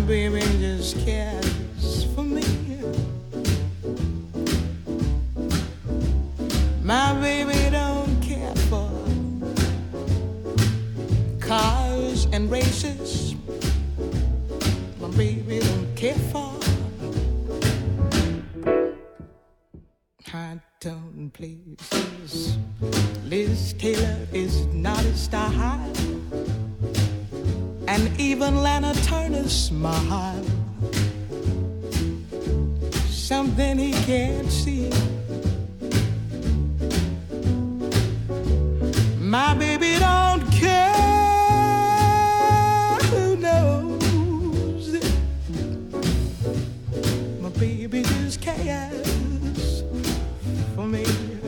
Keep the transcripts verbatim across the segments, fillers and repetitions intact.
baby just cares for me. My baby don't care for cars and races. My baby don't care for high-tone places. Liz Taylor is not his style, and even Lana Turner's smile, something he can't see. My baby don't care who knows it. My baby just cares for me.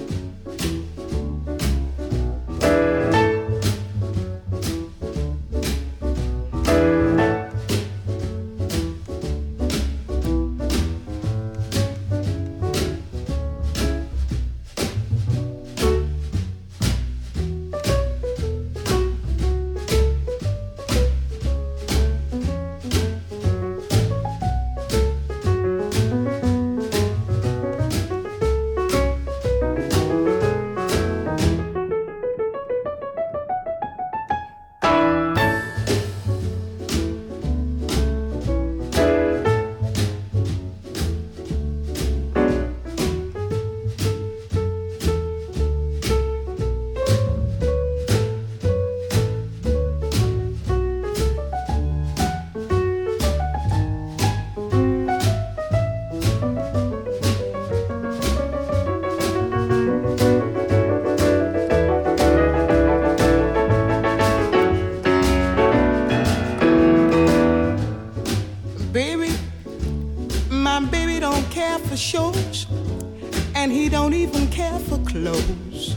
Shows, and he don't even care for clothes.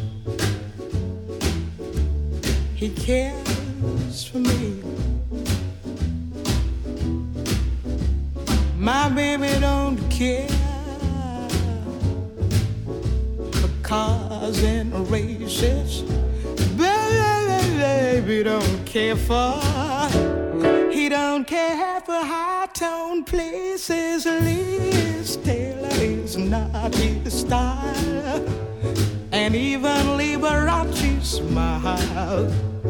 He cares for me. My baby don't care for cars and races. Baby don't care for. He don't care for high-tone places. Liz Taylor is not his style, and even Liberace smile,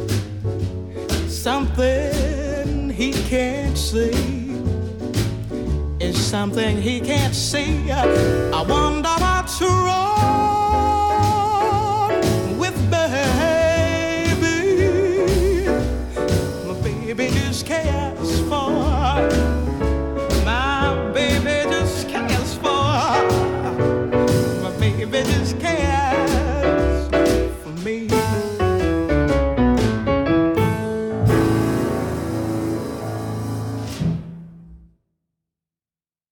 something he can't see is something he can't see. I wonder